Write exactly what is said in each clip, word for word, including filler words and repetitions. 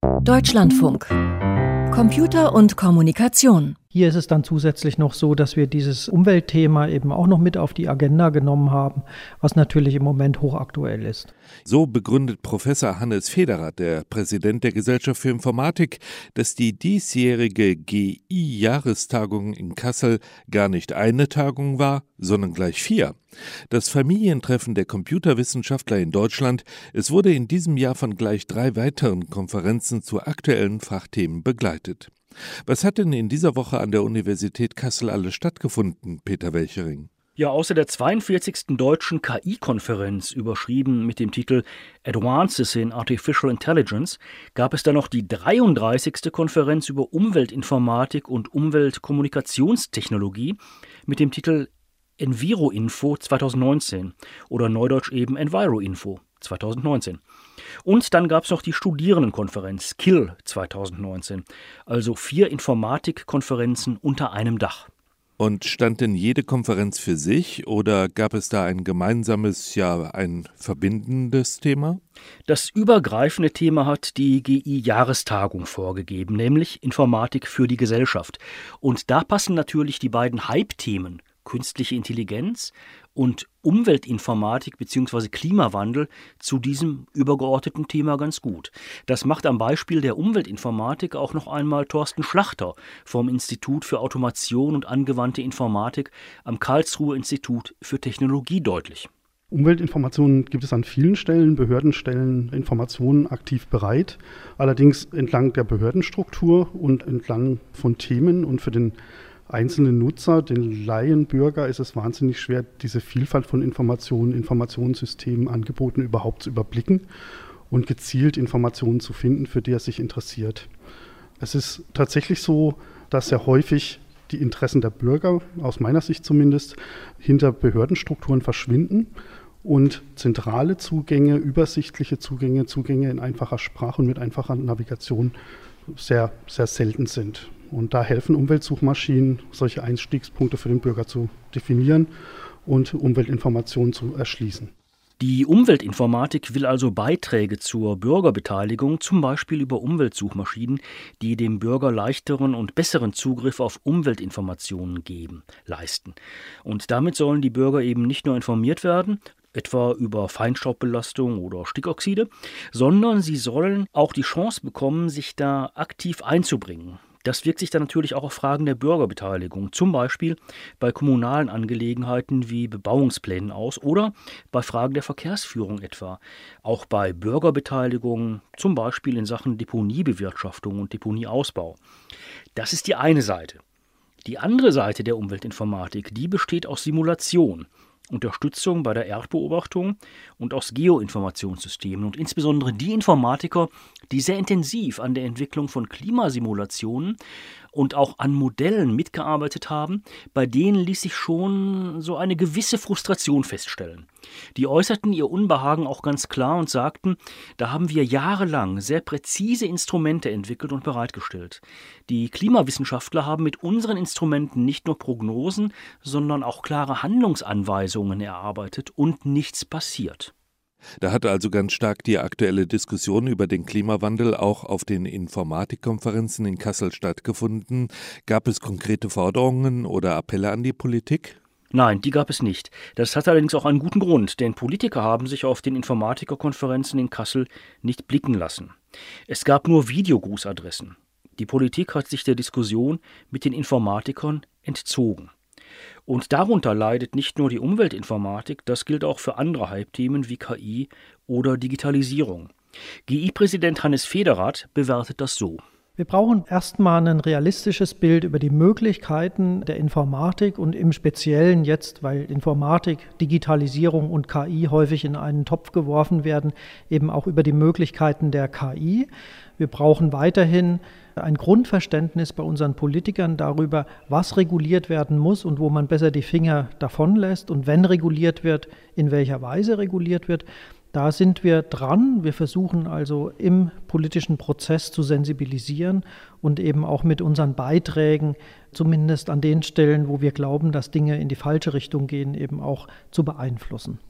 Deutschlandfunk. Computer und Kommunikation. Hier ist es dann zusätzlich noch so, dass wir dieses Umweltthema eben auch noch mit auf die Agenda genommen haben, was natürlich im Moment hochaktuell ist. So begründet Professor Hannes Federath, der Präsident der Gesellschaft für Informatik, dass die diesjährige G I-Jahrestagung in Kassel gar nicht eine Tagung war, sondern gleich vier. Das Familientreffen der Computerwissenschaftler in Deutschland, es wurde in diesem Jahr von gleich drei weiteren Konferenzen zu aktuellen Fachthemen begleitet. Was hat denn in dieser Woche an der Universität Kassel alles stattgefunden, Peter Welchering? Ja, außer der zweiundvierzigsten deutschen K I-Konferenz, überschrieben mit dem Titel Advances in Artificial Intelligence, gab es dann noch die dreiunddreißigste Konferenz über Umweltinformatik und Umweltkommunikationstechnologie mit dem Titel EnviroInfo zweitausendneunzehn oder neudeutsch eben EnviroInfo zweitausendneunzehn. Und dann gab es noch die Studierendenkonferenz S K I L zweitausendneunzehn, also vier Informatikkonferenzen unter einem Dach. Und stand denn jede Konferenz für sich oder gab es da ein gemeinsames, ja ein verbindendes Thema? Das übergreifende Thema hat die G I-Jahrestagung vorgegeben, nämlich Informatik für die Gesellschaft. Und da passen natürlich die beiden Hype-Themen Künstliche Intelligenz und Umweltinformatik bzw. Klimawandel zu diesem übergeordneten Thema ganz gut. Das macht am Beispiel der Umweltinformatik auch noch einmal Thorsten Schlachter vom Institut für Automation und angewandte Informatik am Karlsruher Institut für Technologie deutlich. Umweltinformationen gibt es an vielen Stellen. Behörden stellen Informationen aktiv bereit, allerdings entlang der Behördenstruktur und entlang von Themen, und für den einzelnen Nutzer, den Laienbürger, ist es wahnsinnig schwer, diese Vielfalt von Informationen, Informationssystemen, Angeboten überhaupt zu überblicken und gezielt Informationen zu finden, für die er sich interessiert. Es ist tatsächlich so, dass sehr häufig die Interessen der Bürger, aus meiner Sicht zumindest, hinter Behördenstrukturen verschwinden und zentrale Zugänge, übersichtliche Zugänge, Zugänge in einfacher Sprache und mit einfacher Navigation sehr, sehr selten sind. Und da helfen Umweltsuchmaschinen, solche Einstiegspunkte für den Bürger zu definieren und Umweltinformationen zu erschließen. Die Umweltinformatik will also Beiträge zur Bürgerbeteiligung, zum Beispiel über Umweltsuchmaschinen, die dem Bürger leichteren und besseren Zugriff auf Umweltinformationen geben, leisten. Und damit sollen die Bürger eben nicht nur informiert werden, etwa über Feinstaubbelastung oder Stickoxide, sondern sie sollen auch die Chance bekommen, sich da aktiv einzubringen. Das wirkt sich dann natürlich auch auf Fragen der Bürgerbeteiligung, zum Beispiel bei kommunalen Angelegenheiten wie Bebauungsplänen aus oder bei Fragen der Verkehrsführung etwa. Auch bei Bürgerbeteiligung, zum Beispiel in Sachen Deponiebewirtschaftung und Deponieausbau. Das ist die eine Seite. Die andere Seite der Umweltinformatik, die besteht aus Simulation, Unterstützung bei der Erdbeobachtung und aus Geoinformationssystemen, und insbesondere die Informatiker, die sehr intensiv an der Entwicklung von Klimasimulationen und auch an Modellen mitgearbeitet haben, bei denen ließ sich schon so eine gewisse Frustration feststellen. Die äußerten ihr Unbehagen auch ganz klar und sagten, da haben wir jahrelang sehr präzise Instrumente entwickelt und bereitgestellt. Die Klimawissenschaftler haben mit unseren Instrumenten nicht nur Prognosen, sondern auch klare Handlungsanweisungen erarbeitet und nichts passiert. Da hatte also ganz stark die aktuelle Diskussion über den Klimawandel auch auf den Informatikkonferenzen in Kassel stattgefunden. Gab es konkrete Forderungen oder Appelle an die Politik? Nein, die gab es nicht. Das hat allerdings auch einen guten Grund, denn Politiker haben sich auf den Informatikerkonferenzen in Kassel nicht blicken lassen. Es gab nur Videogrußadressen. Die Politik hat sich der Diskussion mit den Informatikern entzogen. Und darunter leidet nicht nur die Umweltinformatik, das gilt auch für andere Hype-Themen wie K I oder Digitalisierung. G I-Präsident Hannes Federath bewertet das so. Wir brauchen erstmal ein realistisches Bild über die Möglichkeiten der Informatik und im Speziellen jetzt, weil Informatik, Digitalisierung und K I häufig in einen Topf geworfen werden, eben auch über die Möglichkeiten der K I. Wir brauchen weiterhin ein Grundverständnis bei unseren Politikern darüber, was reguliert werden muss und wo man besser die Finger davon lässt und wenn reguliert wird, in welcher Weise reguliert wird. Da sind wir dran. Wir versuchen also im politischen Prozess zu sensibilisieren und eben auch mit unseren Beiträgen, zumindest an den Stellen, wo wir glauben, dass Dinge in die falsche Richtung gehen, eben auch zu beeinflussen.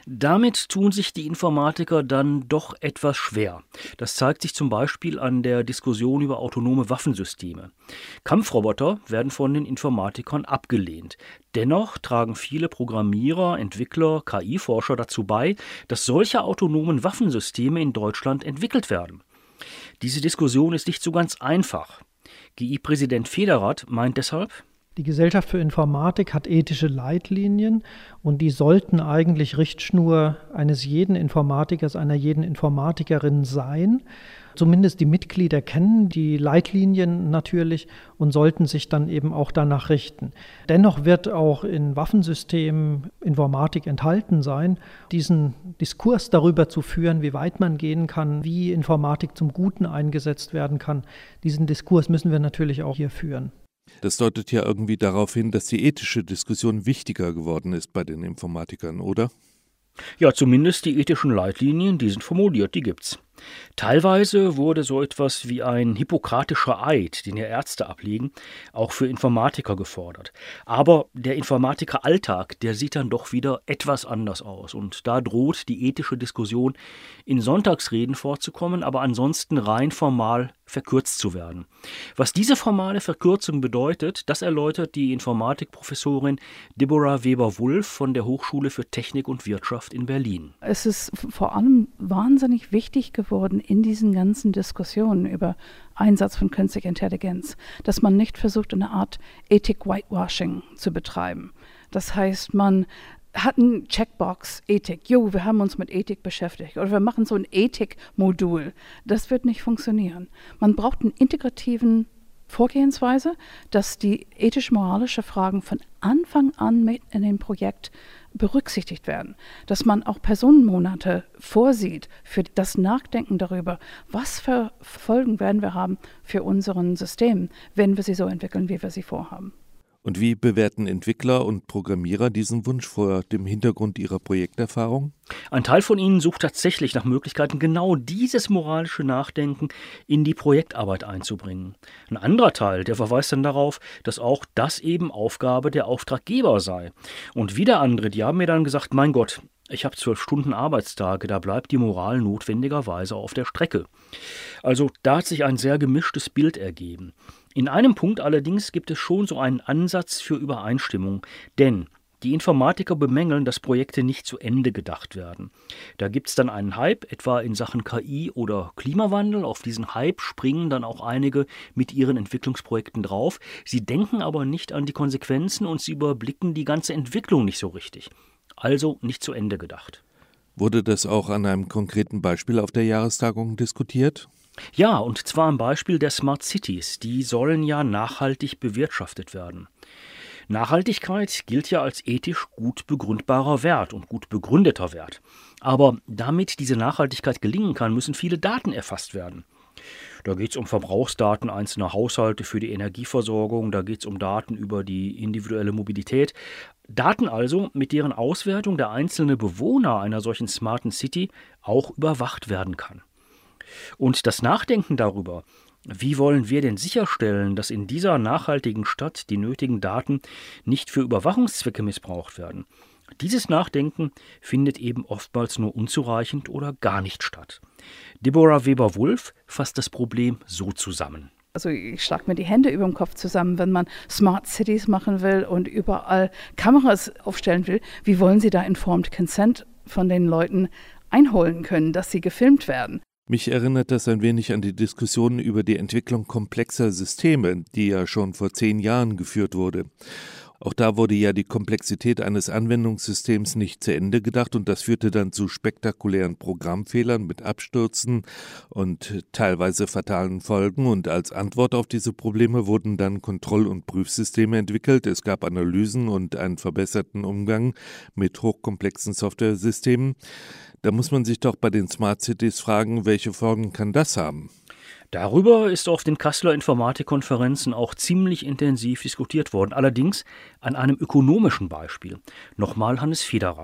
Damit tun sich die Informatiker dann doch etwas schwer. Das zeigt sich zum Beispiel an der Diskussion über autonome Waffensysteme. Kampfroboter werden von den Informatikern abgelehnt. Dennoch tragen viele Programmierer, Entwickler, K I-Forscher dazu bei, dass solche autonomen Waffensysteme in Deutschland entwickelt werden. Diese Diskussion ist nicht so ganz einfach. G I-Präsident Federath meint deshalb: Die Gesellschaft für Informatik hat ethische Leitlinien und die sollten eigentlich Richtschnur eines jeden Informatikers, einer jeden Informatikerin sein. Zumindest die Mitglieder kennen die Leitlinien natürlich und sollten sich dann eben auch danach richten. Dennoch wird auch in Waffensystemen Informatik enthalten sein, diesen Diskurs darüber zu führen, wie weit man gehen kann, wie Informatik zum Guten eingesetzt werden kann. Diesen Diskurs müssen wir natürlich auch hier führen. Das deutet ja irgendwie darauf hin, dass die ethische Diskussion wichtiger geworden ist bei den Informatikern, oder? Ja, zumindest die ethischen Leitlinien, die sind formuliert, die gibt's. Teilweise wurde so etwas wie ein hippokratischer Eid, den ja Ärzte ablegen, auch für Informatiker gefordert. Aber der Informatikeralltag, der sieht dann doch wieder etwas anders aus. Und da droht die ethische Diskussion in Sonntagsreden vorzukommen, aber ansonsten rein formal verkürzt zu werden. Was diese formale Verkürzung bedeutet, das erläutert die Informatikprofessorin Deborah Weber-Wulff von der Hochschule für Technik und Wirtschaft in Berlin. Es ist vor allem wahnsinnig wichtig geworden in diesen ganzen Diskussionen über Einsatz von künstlicher Intelligenz, dass man nicht versucht, eine Art Ethik-Whitewashing zu betreiben. Das heißt, man hat einen Checkbox Ethik. Jo, wir haben uns mit Ethik beschäftigt. Oder wir machen so ein Ethik-Modul. Das wird nicht funktionieren. Man braucht einen integrativen Vorgehensweise, dass die ethisch-moralische Fragen von Anfang an mit in dem Projekt berücksichtigt werden. Dass man auch Personenmonate vorsieht für das Nachdenken darüber, was für Folgen werden wir haben für unseren System, wenn wir sie so entwickeln, wie wir sie vorhaben. Und wie bewerten Entwickler und Programmierer diesen Wunsch vor dem Hintergrund ihrer Projekterfahrung? Ein Teil von ihnen sucht tatsächlich nach Möglichkeiten, genau dieses moralische Nachdenken in die Projektarbeit einzubringen. Ein anderer Teil, der verweist dann darauf, dass auch das eben Aufgabe der Auftraggeber sei. Und wieder andere, die haben mir dann gesagt, mein Gott, ich habe zwölf Stunden Arbeitstage, da bleibt die Moral notwendigerweise auf der Strecke. Also da hat sich ein sehr gemischtes Bild ergeben. In einem Punkt allerdings gibt es schon so einen Ansatz für Übereinstimmung, denn die Informatiker bemängeln, dass Projekte nicht zu Ende gedacht werden. Da gibt es dann einen Hype, etwa in Sachen K I oder Klimawandel. Auf diesen Hype springen dann auch einige mit ihren Entwicklungsprojekten drauf. Sie denken aber nicht an die Konsequenzen und sie überblicken die ganze Entwicklung nicht so richtig. Also nicht zu Ende gedacht. Wurde das auch an einem konkreten Beispiel auf der Jahrestagung diskutiert? Ja, und zwar am Beispiel der Smart Cities. Die sollen ja nachhaltig bewirtschaftet werden. Nachhaltigkeit gilt ja als ethisch gut begründbarer Wert und gut begründeter Wert. Aber damit diese Nachhaltigkeit gelingen kann, müssen viele Daten erfasst werden. Da geht es um Verbrauchsdaten einzelner Haushalte für die Energieversorgung, da geht es um Daten über die individuelle Mobilität. Daten also, mit deren Auswertung der einzelne Bewohner einer solchen smarten City auch überwacht werden kann. Und das Nachdenken darüber, wie wollen wir denn sicherstellen, dass in dieser nachhaltigen Stadt die nötigen Daten nicht für Überwachungszwecke missbraucht werden? Dieses Nachdenken findet eben oftmals nur unzureichend oder gar nicht statt. Deborah Weber-Wulff fasst das Problem so zusammen. Also ich schlage mir die Hände über dem Kopf zusammen, wenn man Smart Cities machen will und überall Kameras aufstellen will. Wie wollen Sie da Informed Consent von den Leuten einholen können, dass sie gefilmt werden? Mich erinnert das ein wenig an die Diskussion über die Entwicklung komplexer Systeme, die ja schon vor zehn Jahren geführt wurde. Auch da wurde ja die Komplexität eines Anwendungssystems nicht zu Ende gedacht und das führte dann zu spektakulären Programmfehlern mit Abstürzen und teilweise fatalen Folgen. Und als Antwort auf diese Probleme wurden dann Kontroll- und Prüfsysteme entwickelt. Es gab Analysen und einen verbesserten Umgang mit hochkomplexen Softwaresystemen. Da muss man sich doch bei den Smart Cities fragen, welche Folgen kann das haben? Darüber ist auf den Kasseler Informatikkonferenzen auch ziemlich intensiv diskutiert worden, allerdings an einem ökonomischen Beispiel. Nochmal Hannes Federath.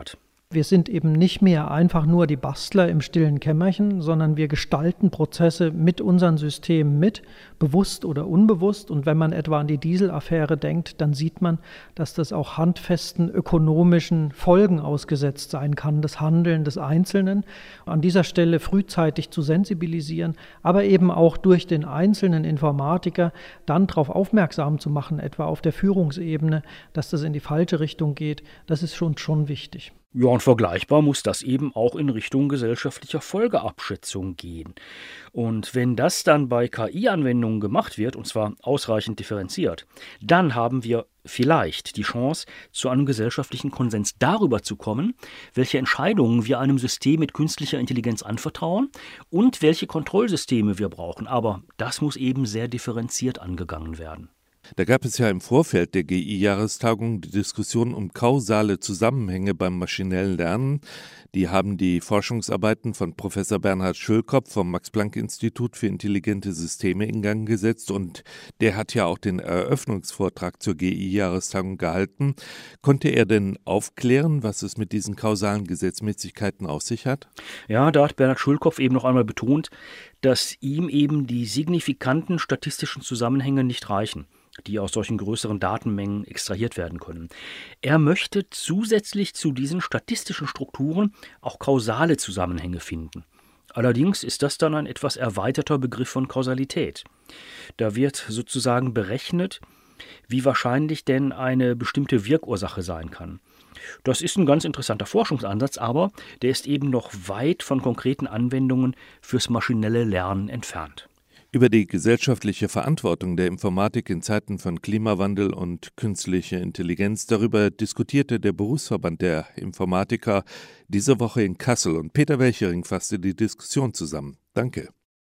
Wir sind eben nicht mehr einfach nur die Bastler im stillen Kämmerchen, sondern wir gestalten Prozesse mit unseren Systemen mit, bewusst oder unbewusst. Und wenn man etwa an die Dieselaffäre denkt, dann sieht man, dass das auch handfesten ökonomischen Folgen ausgesetzt sein kann, das Handeln des Einzelnen. An dieser Stelle frühzeitig zu sensibilisieren, aber eben auch durch den einzelnen Informatiker dann darauf aufmerksam zu machen, etwa auf der Führungsebene, dass das in die falsche Richtung geht, das ist schon, schon wichtig. Ja, und vergleichbar muss das eben auch in Richtung gesellschaftlicher Folgeabschätzung gehen. Und wenn das dann bei K I-Anwendungen gemacht wird, und zwar ausreichend differenziert, dann haben wir vielleicht die Chance, zu einem gesellschaftlichen Konsens darüber zu kommen, welche Entscheidungen wir einem System mit künstlicher Intelligenz anvertrauen und welche Kontrollsysteme wir brauchen. Aber das muss eben sehr differenziert angegangen werden. Da gab es ja im Vorfeld der G I-Jahrestagung die Diskussion um kausale Zusammenhänge beim maschinellen Lernen. Die haben die Forschungsarbeiten von Professor Bernhard Schölkopf vom Max-Planck-Institut für intelligente Systeme in Gang gesetzt und der hat ja auch den Eröffnungsvortrag zur G I-Jahrestagung gehalten. Konnte er denn aufklären, was es mit diesen kausalen Gesetzmäßigkeiten auf sich hat? Ja, da hat Bernhard Schölkopf eben noch einmal betont, dass ihm eben die signifikanten statistischen Zusammenhänge nicht reichen, die aus solchen größeren Datenmengen extrahiert werden können. Er möchte zusätzlich zu diesen statistischen Strukturen auch kausale Zusammenhänge finden. Allerdings ist das dann ein etwas erweiterter Begriff von Kausalität. Da wird sozusagen berechnet, wie wahrscheinlich denn eine bestimmte Wirkursache sein kann. Das ist ein ganz interessanter Forschungsansatz, aber der ist eben noch weit von konkreten Anwendungen fürs maschinelle Lernen entfernt. Über die gesellschaftliche Verantwortung der Informatik in Zeiten von Klimawandel und künstlicher Intelligenz, darüber diskutierte der Berufsverband der Informatiker diese Woche in Kassel und Peter Welchering fasste die Diskussion zusammen. Danke.